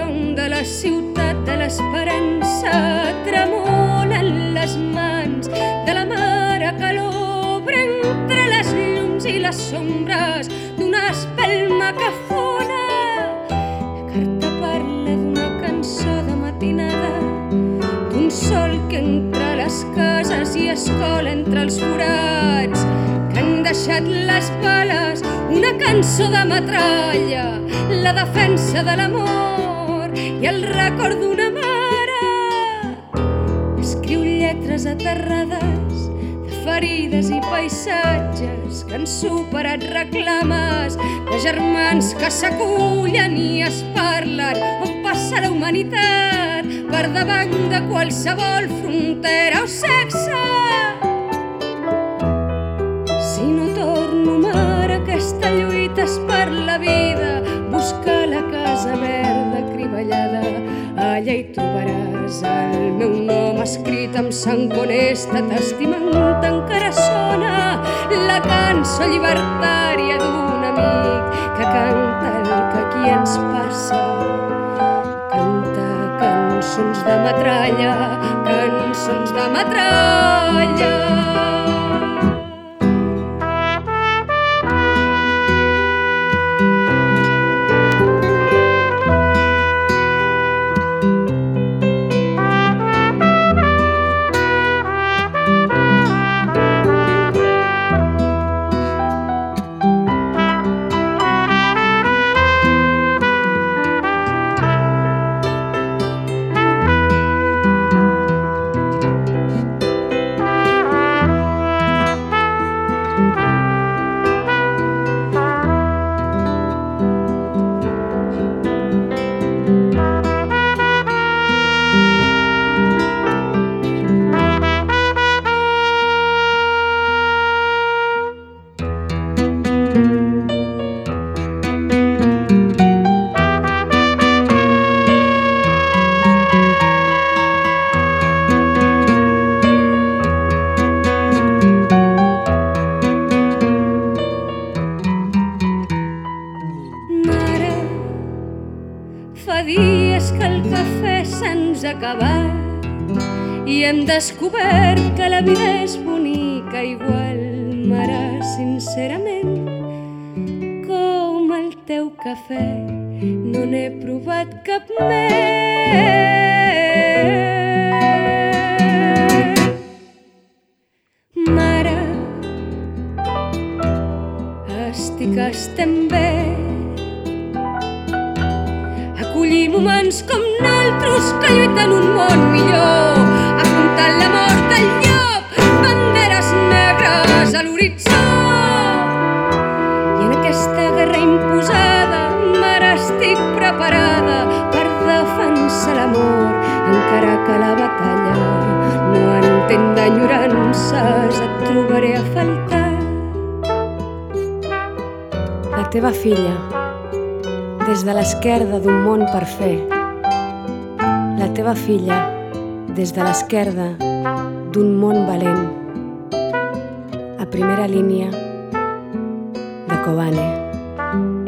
front de la ciutat de l'esperança tremolen les mans de la mare que l'obre entre les llums i les sombres d'una espelma que fona. La carta parla d'una cançó de matinada, d'un sol que entra a les cases i es cola entre els forats que han deixat les bales, una cançó de metralla, la defensa de l'amor i el record d'una mare. Escriu lletres aterrades de ferides i paisatges que han superat reclames de germans que s'acullen i es parlen on passa la humanitat per davant de qualsevol frontera o sexe. Si no torno, mare, aquesta lluita és per la vida, buscar la casa verda crivellada. Allà hi trobaràs el meu nom escrit amb sang honesta, t'estimant encara sona la cançó llibertària d'un amic que canta el que aquí ens passa. Canta cançons de metralla, cançons de metralla. Fa dies que el cafè se'ns ha acabat i hem descobert que la vida és bonica igual, mare, sincerament, com el teu cafè. No n'he provat cap més. Mare, estem bé. Acollir moments com naltros que lluiten un món millor, apuntant la mort del llop, banderes negres a l'horitzó. I en aquesta guerra imposada, mare, estic preparada per defensar l'amor, encara que la batalla no entén d'enyorances, et trobaré a faltar. La teva filla, des de l'esquerda d'un món per fer. La teva filla, des de l'esquerda d'un món valent. A primera línia de Kobane.